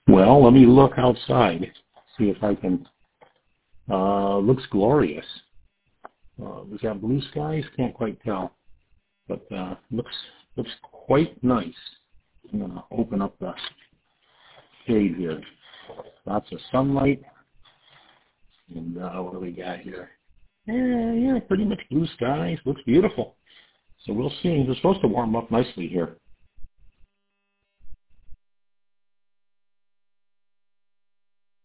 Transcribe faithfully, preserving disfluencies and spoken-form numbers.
Well, let me look outside, see if I can. Uh, looks glorious. Uh, is that blue skies? Can't quite tell, but uh, looks looks quite nice. I'm gonna open up the shade here. Lots of sunlight, and uh, what do we got here? Yeah, yeah, pretty much blue skies. Looks beautiful. So we'll see. It's supposed to warm up nicely here.